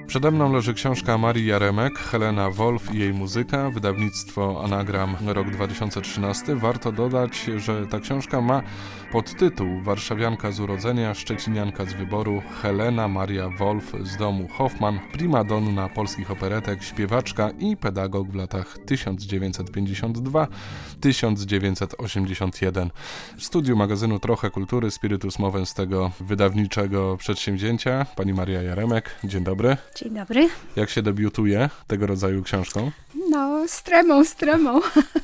Przede mną leży książka Marii Jaremek, Helena Wolf i jej muzyka, wydawnictwo Anagram, rok 2013. Warto dodać, że ta książka ma podtytuł Warszawianka z urodzenia, Szczecinianka z wyboru, Helena Maria Wolf z domu Hoffman, primadonna polskich operetek, śpiewaczka i pedagog w latach 1952-1981. W studiu magazynu Trochę Kultury Spiritus Movens tego wydawniczego przedsięwzięcia pani Maria Jaremek. Dzień dobry. Dzień dobry. Jak się debiutuje tego rodzaju książką? No, z tremą.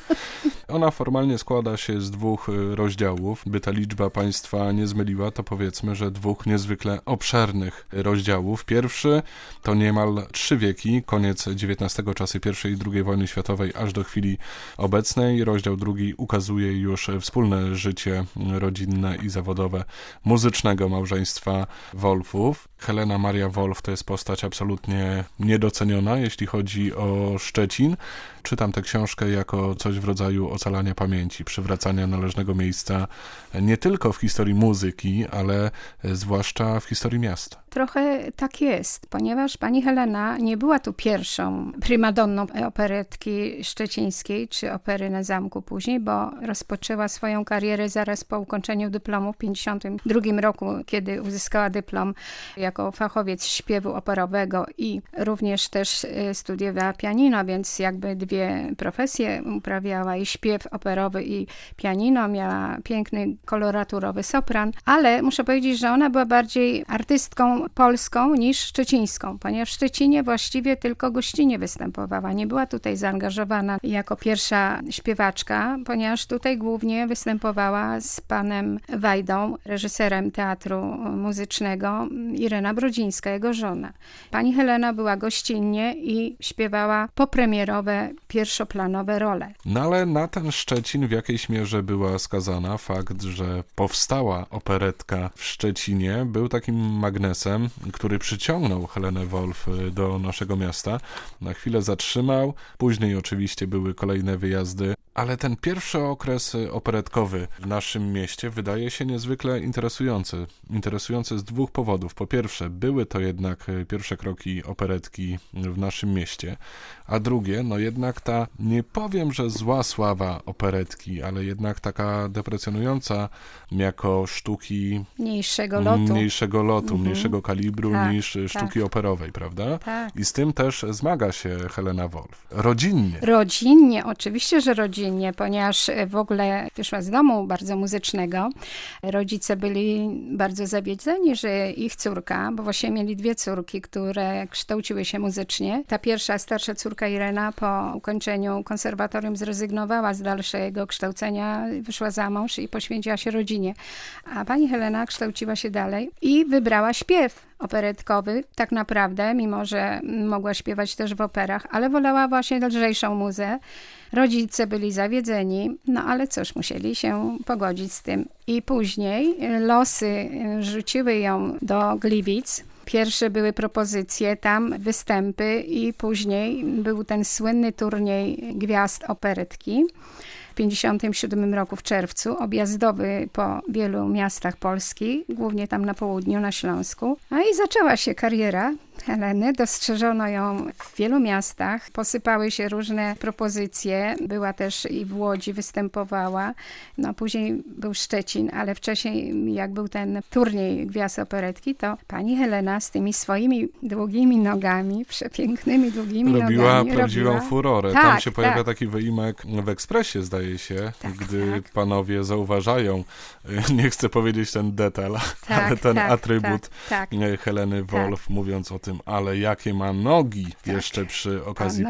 Ona formalnie składa się z dwóch rozdziałów. By ta liczba Państwa nie zmyliła, to powiedzmy, że dwóch niezwykle obszernych rozdziałów. Pierwszy to niemal 3 wieki, koniec XIX, czasy I i II wojny światowej, aż do chwili obecnej. Rozdział drugi ukazuje już wspólne życie rodzinne i zawodowe muzycznego małżeństwa Wolfów. Helena Maria Wolf to jest postać absolutnie niedoceniona, jeśli chodzi o Szczecin. Czytam tę książkę jako coś w rodzaju ocalania pamięci, przywracania należnego miejsca nie tylko w historii muzyki, ale zwłaszcza w historii miasta. Trochę tak jest, ponieważ pani Helena nie była tu pierwszą primadonną operetki szczecińskiej, czy opery na zamku później, bo rozpoczęła swoją karierę zaraz po ukończeniu dyplomu w 1952 roku, kiedy uzyskała dyplom jako fachowiec śpiewu operowego i również też studiowała pianino, więc jakby dwie profesje uprawiała, i śpiew operowy i pianino. Miała piękny, koloraturowy sopran, ale muszę powiedzieć, że ona była bardziej artystką polską niż szczecińską, ponieważ w Szczecinie właściwie tylko gościnnie występowała. Nie była tutaj zaangażowana jako pierwsza śpiewaczka, ponieważ tutaj głównie występowała z panem Wajdą, reżyserem teatru muzycznego, Irena Brodzińska, jego żona. Pani Helena była gościnnie i śpiewała popremierowe, pierwszoplanowe role. No ale na ten Szczecin w jakiejś mierze była skazana. Fakt, że powstała operetka w Szczecinie, był takim magnesem, który przyciągnął Helenę Wolf do naszego miasta. Na chwilę zatrzymał, później oczywiście były kolejne wyjazdy, ale ten pierwszy okres operetkowy w naszym mieście wydaje się niezwykle interesujący. Interesujący z dwóch powodów. Po pierwsze, były to jednak pierwsze kroki operetki w naszym mieście, a drugie, no jednak ta, nie powiem, że zła sława operetki, ale jednak taka deprecjonująca jako sztuki mniejszego lotu, mniejszego kalibru niż sztuki operowej, prawda? Tak. I z tym też zmaga się Helena Wolf. Rodzinnie, oczywiście, że rodzinnie, ponieważ w ogóle wyszła z domu bardzo muzycznego. Rodzice byli bardzo zawiedzeni, że ich córka, bo właśnie mieli 2 córki, które kształciły się muzycznie. Ta pierwsza, starsza córka Irena po ukończeniu konserwatorium zrezygnowała z dalszego kształcenia, wyszła za mąż i poświęciła się rodzinie. A pani Helena kształciła się dalej i wybrała śpiew operetkowy, tak naprawdę, mimo że mogła śpiewać też w operach, ale wolała właśnie lżejszą muzę. Rodzice byli zawiedzeni, no ale cóż, musieli się pogodzić z tym. I później losy rzuciły ją do Gliwic. Pierwsze były propozycje, tam występy i później był ten słynny turniej gwiazd operetki. W 1957 roku w czerwcu, objazdowy po wielu miastach Polski, głównie tam na południu, na Śląsku. No i zaczęła się kariera Heleny, dostrzeżono ją w wielu miastach, posypały się różne propozycje, była też i w Łodzi, występowała, no później był Szczecin, ale wcześniej jak był ten turniej gwiazd operetki, to pani Helena z tymi swoimi długimi nogami, przepięknymi długimi nogami robiła prawdziwą furorę. Tam się pojawia taki wyimek w Ekspresie, zdaje się, gdy panowie zauważają, nie chcę powiedzieć ten detal, ale ten atrybut Heleny Wolf, mówiąc o tym, ale jakie ma nogi jeszcze przy okazji.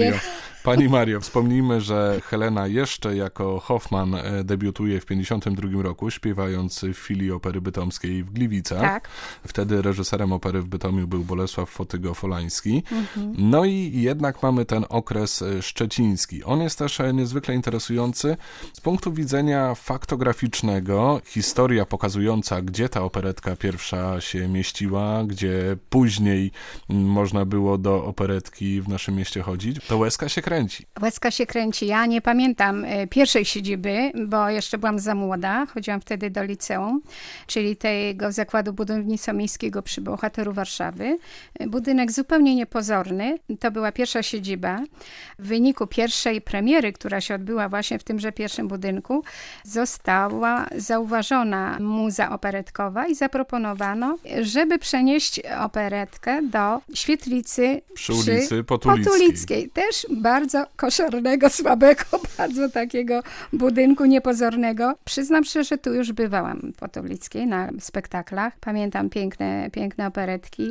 Pani Mario, wspomnijmy, że Helena jeszcze jako Hoffman debiutuje w 1952 roku, śpiewając w filii Opery Bytomskiej w Gliwicach. Tak. Wtedy reżyserem opery w Bytomiu był Bolesław Fotygo-Folański. No i jednak mamy ten okres szczeciński. On jest też niezwykle interesujący z punktu widzenia faktograficznego. Historia pokazująca, gdzie ta operetka pierwsza się mieściła, gdzie później można było do operetki w naszym mieście chodzić, to łezka się kręci. Łezka się kręci. Ja nie pamiętam pierwszej siedziby, bo jeszcze byłam za młoda. Chodziłam wtedy do liceum, czyli tego Zakładu Budownictwa Miejskiego przy Bohateru Warszawy. Budynek zupełnie niepozorny. To była pierwsza siedziba. W wyniku pierwszej premiery, która się odbyła właśnie w tymże pierwszym budynku, została zauważona muza operetkowa i zaproponowano, żeby przenieść operetkę do świetlicy przy ulicy Potulickiej. Też bardzo koszarnego, słabego, bardzo takiego budynku niepozornego. Przyznam szczerze, że tu już bywałam w Potulickiej na spektaklach. Pamiętam piękne operetki.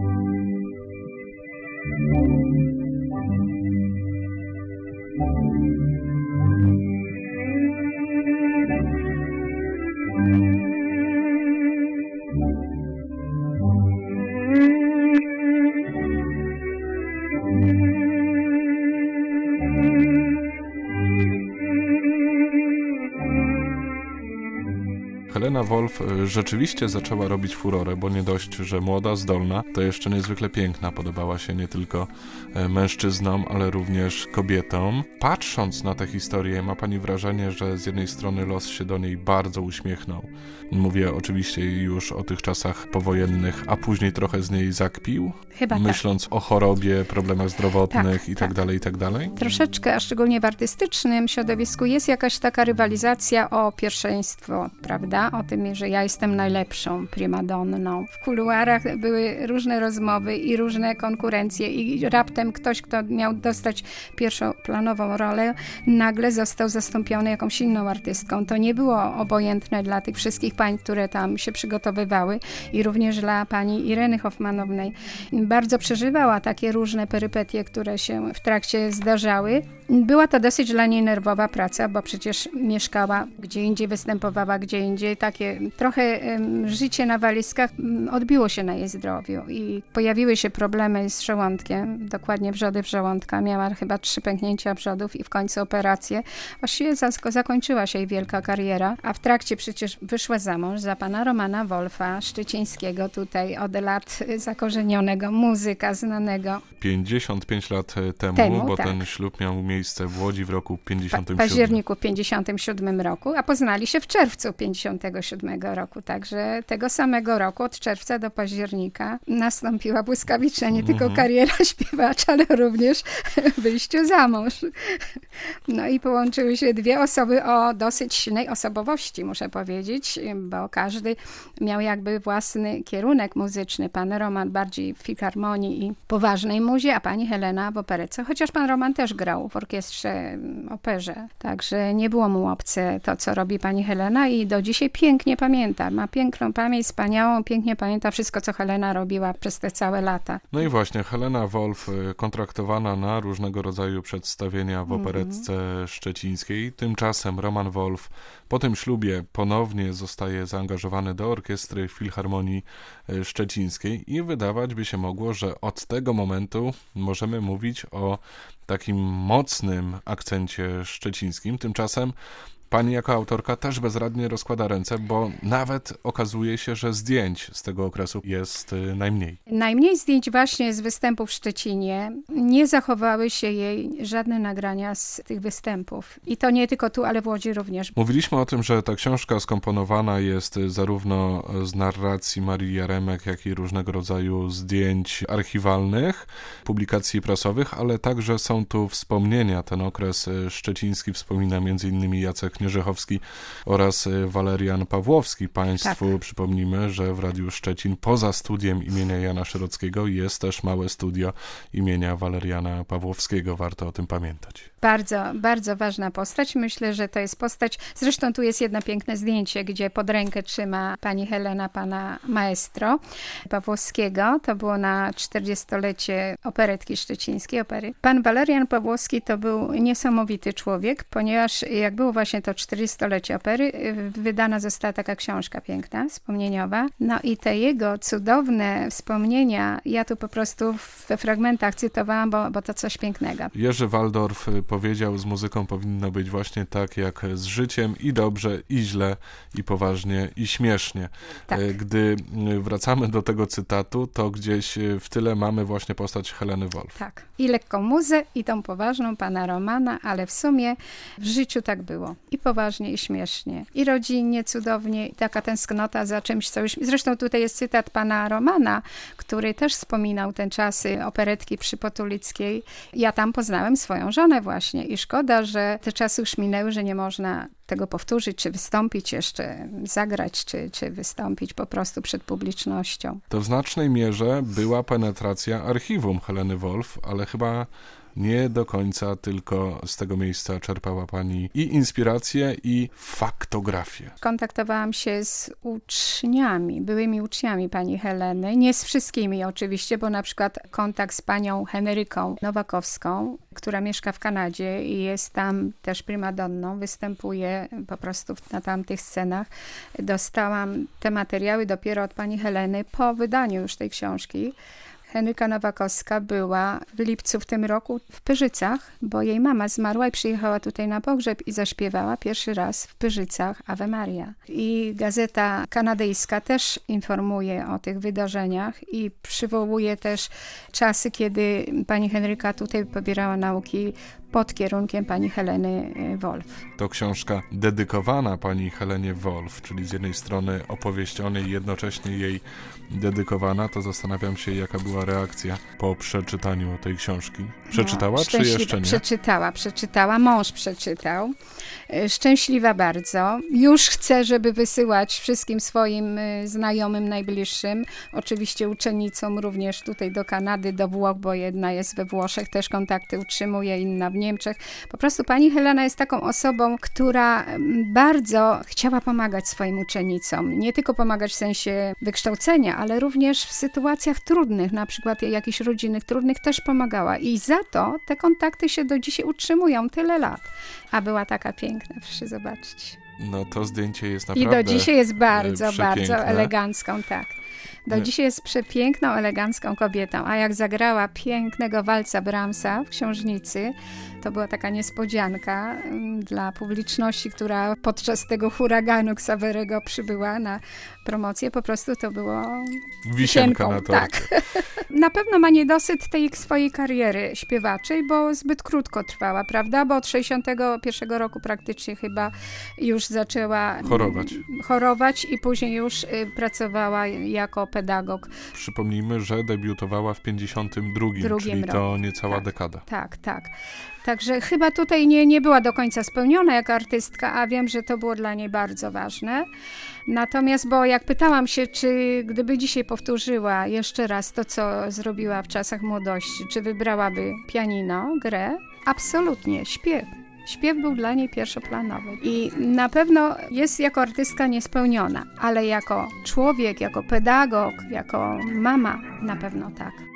Helena Wolf rzeczywiście zaczęła robić furorę, bo nie dość, że młoda, zdolna, to jeszcze niezwykle piękna. Podobała się nie tylko mężczyznom, ale również kobietom. Patrząc na tę historię, ma pani wrażenie, że z jednej strony los się do niej bardzo uśmiechnął. Mówię oczywiście już o tych czasach powojennych, a później trochę z niej zakpił? Chyba myśląc o chorobie, problemach zdrowotnych i tak dalej, i tak dalej? Troszeczkę, a szczególnie w artystycznym środowisku jest jakaś taka rywalizacja o pierwszeństwo, prawda? O tym, że ja jestem najlepszą primadonną. W kuluarach były różne rozmowy i różne konkurencje i raptem ktoś, kto miał dostać pierwszoplanową rolę, nagle został zastąpiony jakąś inną artystką. To nie było obojętne dla tych wszystkich pań, które tam się przygotowywały i również dla pani Ireny Hoffmanownej. Bardzo przeżywała takie różne perypetie, które się w trakcie zdarzały. Była to dosyć dla niej nerwowa praca, bo przecież mieszkała gdzie indziej, występowała gdzie indziej. Takie trochę życie na walizkach odbiło się na jej zdrowiu i pojawiły się problemy z żołądkiem, dokładnie wrzody żołądka. Miała chyba 3 pęknięcia wrzodów i w końcu operację. Właściwie zakończyła się jej wielka kariera, a w trakcie przecież wyszła za mąż za pana Romana Wolfa, szczecińskiego, tutaj od lat zakorzenionego, muzyka znanego. 55 lat temu, bo tak. Ten ślub miał miejsce w Łodzi w roku 57. W październiku 57 roku, a poznali się w czerwcu 57 roku, także tego samego roku, od czerwca do października nastąpiła błyskawiczna nie tylko kariera śpiewacza, ale również wyjście za mąż. No i połączyły się dwie osoby o dosyć silnej osobowości, muszę powiedzieć, bo każdy miał jakby własny kierunek muzyczny. Pan Roman bardziej w filharmonii i poważnej muzie, a pani Helena w operece, chociaż pan Roman też grał w orkiestrze, operze. Także nie było mu obce to, co robi pani Helena i do dzisiaj pięknie pamięta. Ma piękną pamięć, wspaniałą, pięknie pamięta wszystko, co Helena robiła przez te całe lata. No i właśnie, Helena Wolf kontraktowana na różnego rodzaju przedstawienia w operetce szczecińskiej. Tymczasem Roman Wolf po tym ślubie ponownie zostaje zaangażowany do orkiestry Filharmonii Szczecińskiej i wydawać by się mogło, że od tego momentu możemy mówić o takim mocnym akcencie szczecińskim. Tymczasem pani jako autorka też bezradnie rozkłada ręce, bo nawet okazuje się, że zdjęć z tego okresu jest najmniej. Najmniej zdjęć właśnie z występów w Szczecinie. Nie zachowały się jej żadne nagrania z tych występów. I to nie tylko tu, ale w Łodzi również. Mówiliśmy o tym, że ta książka skomponowana jest zarówno z narracji Marii Jaremek, jak i różnego rodzaju zdjęć archiwalnych, publikacji prasowych, ale także są tu wspomnienia. Ten okres szczeciński wspomina m.in. Jacek Knierzechowski oraz Walerian Pawłowski. Państwu przypomnimy, że w Radiu Szczecin poza studiem imienia Jana Szerockiego jest też małe studio imienia Waleriana Pawłowskiego. Warto o tym pamiętać. Bardzo, bardzo ważna postać. Myślę, że to jest postać, zresztą tu jest jedno piękne zdjęcie, gdzie pod rękę trzyma pani Helena pana maestro Pawłowskiego. To było na 40-lecie operetki szczecińskiej, opery. Pan Walerian Pawłowski to był niesamowity człowiek, ponieważ jak było właśnie to to 40-lecie opery, wydana została taka książka piękna, wspomnieniowa. No i te jego cudowne wspomnienia, ja tu po prostu we fragmentach cytowałam, bo to coś pięknego. Jerzy Waldorf powiedział, z muzyką powinno być właśnie tak jak z życiem, i dobrze, i źle, i poważnie, i śmiesznie. Tak. Gdy wracamy do tego cytatu, to gdzieś w tyle mamy właśnie postać Heleny Wolf. Tak. I lekką muzę, i tą poważną pana Romana, ale w sumie w życiu tak było. I poważnie, i śmiesznie. I rodzinnie, cudownie. I taka tęsknota za czymś, co już... Zresztą tutaj jest cytat pana Romana, który też wspominał te czasy operetki przy Potulickiej. Ja tam poznałem swoją żonę właśnie. I szkoda, że te czasy już minęły, że nie można tego powtórzyć, czy wystąpić jeszcze, zagrać, czy wystąpić po prostu przed publicznością. To w znacznej mierze była penetracja archiwum Heleny Wolf, ale chyba nie do końca tylko z tego miejsca czerpała pani i inspirację, i faktografię. Kontaktowałam się z uczniami, byłymi uczniami pani Heleny, nie z wszystkimi oczywiście, bo na przykład kontakt z panią Henryką Nowakowską, która mieszka w Kanadzie i jest tam też primadonną, występuje po prostu na tamtych scenach. Dostałam te materiały dopiero od pani Heleny po wydaniu już tej książki. Henryka Nowakowska była w lipcu w tym roku w Pyrzycach, bo jej mama zmarła i przyjechała tutaj na pogrzeb i zaśpiewała pierwszy raz w Pyrzycach Ave Maria. I gazeta kanadyjska też informuje o tych wydarzeniach i przywołuje też czasy, kiedy pani Henryka tutaj pobierała nauki pod kierunkiem pani Heleny Wolf. To książka dedykowana pani Helenie Wolf, czyli z jednej strony opowieść o niej i jednocześnie jej dedykowana. To zastanawiam się, jaka była reakcja po przeczytaniu tej książki. Przeczytała, czy jeszcze nie? Przeczytała. Mąż przeczytał. Szczęśliwa bardzo. Już chce, żeby wysyłać wszystkim swoim znajomym, najbliższym. Oczywiście uczennicom również tutaj do Kanady, do Włoch, bo jedna jest we Włoszech, też kontakty utrzymuje, inna w Niemczech. Po prostu pani Helena jest taką osobą, która bardzo chciała pomagać swoim uczennicom. Nie tylko pomagać w sensie wykształcenia, ale również w sytuacjach trudnych, na przykład jakichś rodzinnych trudnych też pomagała. I za to te kontakty się do dzisiaj utrzymują tyle lat. A była taka piękna, proszę zobaczyć. No to zdjęcie jest naprawdę i do dzisiaj jest bardzo przepiękne. Elegancką, tak. Do dzisiaj jest przepiękną, elegancką kobietą. A jak zagrała pięknego walca Brahmsa w Książnicy, to była taka niespodzianka dla publiczności, która podczas tego huraganu Ksawerego przybyła na promocję. Po prostu to było wisienka na torcie. Tak. Na pewno ma niedosyt tej swojej kariery śpiewaczej, bo zbyt krótko trwała, prawda? Bo od 61 roku praktycznie chyba już zaczęła chorować i później już pracowała jako pedagog. Przypomnijmy, że debiutowała w 52, czyli to niecała dekada. Tak. Także chyba tutaj nie była do końca spełniona jako artystka, a wiem, że to było dla niej bardzo ważne. Natomiast, bo jak pytałam się, czy gdyby dzisiaj powtórzyła jeszcze raz to, co zrobiła w czasach młodości, czy wybrałaby pianino, grę? Absolutnie, śpiew. Śpiew był dla niej pierwszoplanowy i na pewno jest jako artystka niespełniona, ale jako człowiek, jako pedagog, jako mama na pewno tak.